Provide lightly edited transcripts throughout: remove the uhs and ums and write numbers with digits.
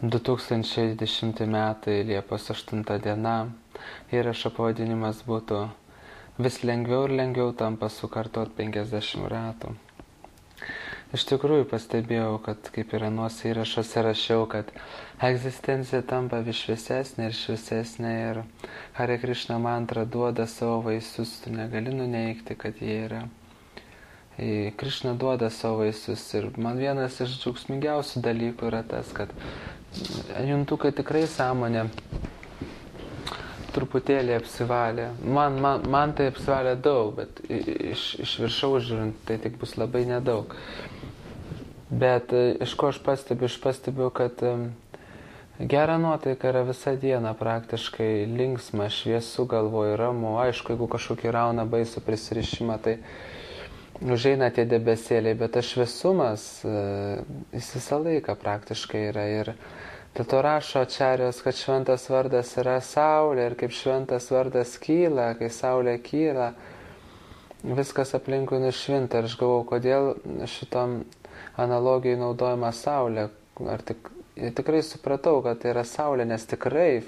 2010 metai, Liepos 8 diena. Įrašo pavadinimas būtų "Vis lengviau ir lengviau tampa sukartot 50 ratų". Iš tikrųjų pastebėjau, kad kaip ir anuose įrašuose rašiau, kad egzistencija tampa vis šviesesnė ir šviesesnė ir Hare Krishna mantra duoda savo vaisius, tu negali nuneigti, kad jie yra. Krishna duoda savo vaisius ir man vienas iš džiaugsmingiausių dalykų yra tas, kad juntu, kad tikrai sąmonė truputėlį apsivalė. Man tai apsivalė daug, bet iš viršaus žiūrint tai tik bus labai nedaug. Bet iš ko aš pastebiu, kad gera nuotaika yra visą dieną praktiškai linksma, šviesu galvoj, ramu. Aišku, jeigu kažkokį rauną baisų prisirišimą, tai užeina tie debesėliai, bet tas šviesumas jis visą laiką praktiškai yra. Ir dėl to rašo Ačarijos, kad šventas vardas yra saulė ir kaip šventas vardas kyla, kai saulė kyla, viskas aplinkui nušvinta. Ir aš galvau, kodėl šitom analogijai naudojama saulė. Tikrai supratau, kad tai yra saulė, nes tikrai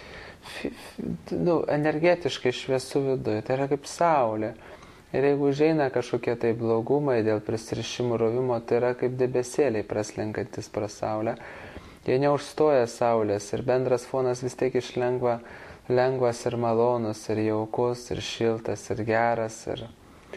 energetiškai šviesu viduje, tai yra kaip saulė. Ir jeigu užeina kažkokie tai blogumai dėl prisirišimų rovimo, tai yra kaip debesėliai praslenkantis pro saulę. Jie neužstoja saulės ir bendras fonas vis tiek lengvas ir malonus, ir jaukus, ir šiltas, ir geras. Ir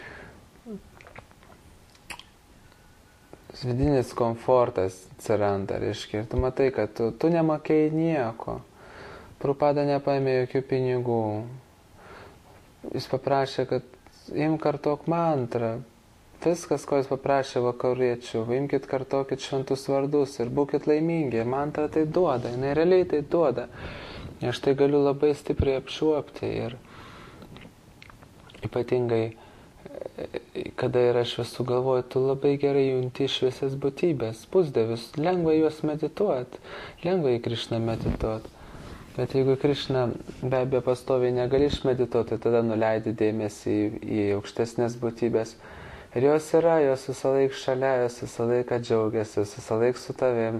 vidinis komfortas atsiranda, reiškia. Ir tu matai, kad tu nemokėjai nieko. Prabhupada nepaėmė jokių pinigų. Jis paprašė, kad imk kartok mantrą. Viskas, ko jis paprašė vakariečių, imkit kartokit šventus vardus ir būkit laimingi. Mantra tai duoda, jinai realiai tai duoda. Aš tai galiu labai stipriai apčiuopti ir ypatingai, kada yra šviesu galvoje, tu labai gerai junti šviesias būtybės, pusdievius, lengva juos medituoti, lengva į Krishną medituoti. Bet jeigu Krishna be abejo pastoviai negali išmedituoti, tada nuleidi dėmesį į aukštesnės būtybės. Ir jos yra, jos visą laiką šalia, jos visą laiką džiaugiasi, jos visą laiką su tavim.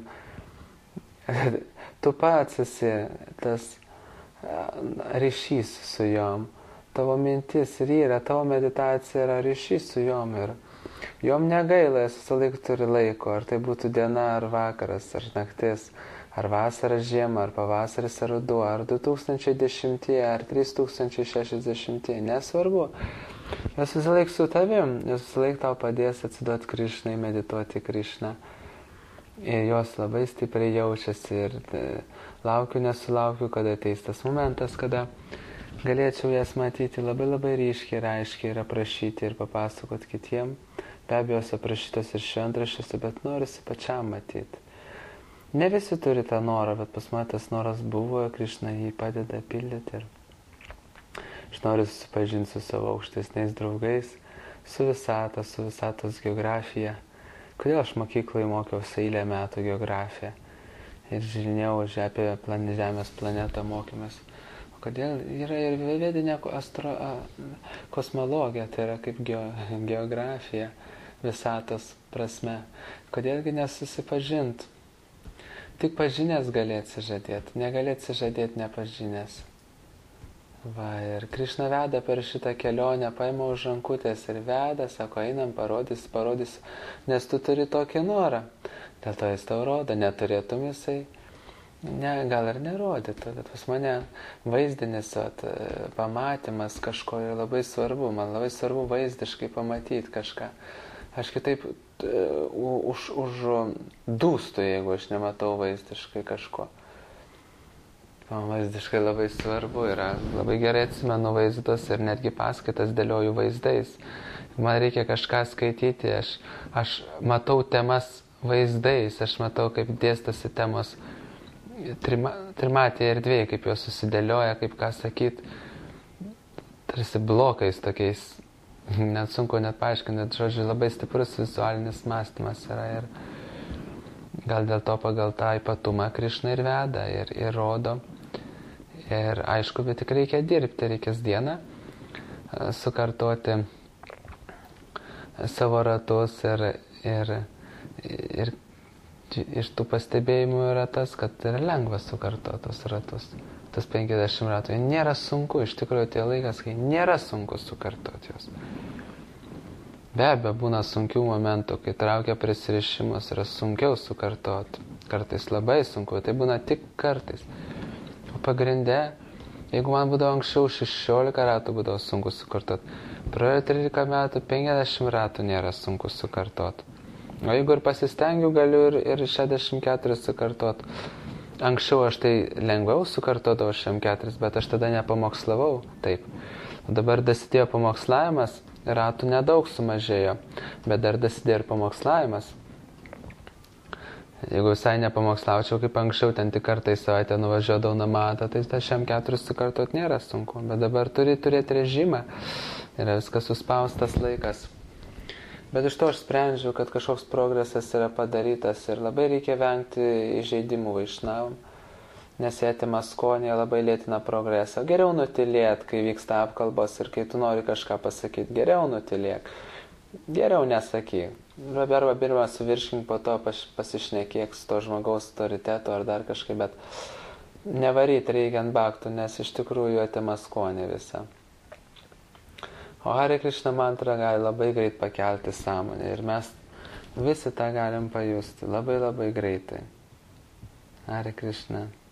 Tu pats esi tas ryšys su jom. Tavo mintis ir yra, tavo meditacija yra ryšys su jom. Ir jom negaila, jos visą laiką turi laiko, ar tai būtų diena, ar vakaras, ar naktis. Ar vasara, žiema, ar pavasaris, ar ruduo, ar 2010, ar 3060, nesvarbu. Jos visą laiką su tavim, jos visą laiką tau padės atsiduoti Krishnai, medituoti Krishną. Ir jos labai stipriai jaučiasi ir laukiu, nesulaukiu, kada ateis tas momentas, kada galėčiau jas matyti labai labai ryškiai ir aiškiai ir aprašyti ir papasakoti kitiem. Be abejo, aprašytos ir šventraščiuose, bet norisi pačiam matyti. Ne visi turi tą norą, bet pas mane tas noras buvo, Krishna jį padeda pildyti. Ir aš noriu susipažinti su savo aukštesniais draugais, su visatos geografija. Kodėl aš mokykloje mokiausi eilę metų geografiją ir žiūrėjau apie Žemės planetą mokymės. O kodėl yra ir vedinė kosmologija, tai yra kaip geografija visatos prasme. Kodėlgi nesusipažinti? Tik pažinęs gali atsižadėti, negali atsižadėti nepažinęs. Ir Krishna veda per šitą kelionę, paima už rankutės ir veda, sako, einam, parodys, nes tu turi tokį norą. Dėl to jis tau rodo, neturėtum jisai, gal ir nerodytų, bet pas mane vaizdinis pamatymas kažko yra labai svarbu, man labai svarbu vaizdiškai pamatyti kažką. Aš kitaip uždūstu, jeigu aš nematau vaizdiškai kažko. Man vaizdiškai labai svarbu yra. Labai gerai atsimenu vaizdus ir netgi paskaitas dėlioju vaizdais. Man reikia kažką skaityti, aš matau temas vaizdais, aš matau, kaip dėstosi temos trimatėje erdvėje, kaip jos susidėlioja, kaip ką sakyti, tarsi blokais tokiais. Net sunku net paaiškinti, žodžiu, labai stiprus vizualinis mąstymas yra ir gal dėl to pagal tą ypatumą Krishna ir veda ir rodo. Ir aišku, bet tik reikia dirbti, reikės dieną sukartoti savo ratus ir iš tų pastebėjimų yra tas, kad yra lengva sukartoti tos ratus. Tas 50 ratų. Nėra sunku, iš tikrųjų tai laikas, kai nėra sunku sukartoti juos. Be abejo, būna sunkių momentų, kai traukia prisirišimus, yra sunkiau sukartoti. Kartais labai sunku, tai būna tik kartais. O pagrinde, jeigu man būdavo anksčiau 16 ratų būdavo sunku sukartoti, praėjo 13 metų, 50 ratų nėra sunku sukartoti. O jeigu ir pasistengiu, galiu ir 64 sukartoti. Anksčiau aš tai lengviau sukartodavau 64, bet aš tada nepamokslavau taip. O dabar dasidėjo pamokslavimas, ratų nedaug sumažėjo, bet dar dasidėjo ir pamokslavimas. Jeigu visai nepamokslaučiau, kaip anksčiau, ten tik kartą į savaitę nuvažiuodavau namatą, tai 64 sukartot nėra sunku. Bet dabar turi turėti režimą, yra viskas suspaustas laikas. Bet iš to aš sprendžiu, kad kažkoks progresas yra padarytas ir labai reikia vengti įžeidimų vaišnavam, nes jie atima skonį, labai lėtina progresą. Geriau nutylėt, kai vyksta apkalbos ir kai tu nori kažką pasakyti, geriau nutylėk. Geriau nesakyk. Arba pirmą suvirškink, po to pasišnekėk su to žmogaus autoritetu ar dar kažkaip, bet nevaryt reikia ant baktų, nes iš tikrųjų atima skonį visą. O Hare Krishna mantra gali labai greit pakelti sąmonę ir mes visi tą galim pajusti labai greitai. Hare Krishna.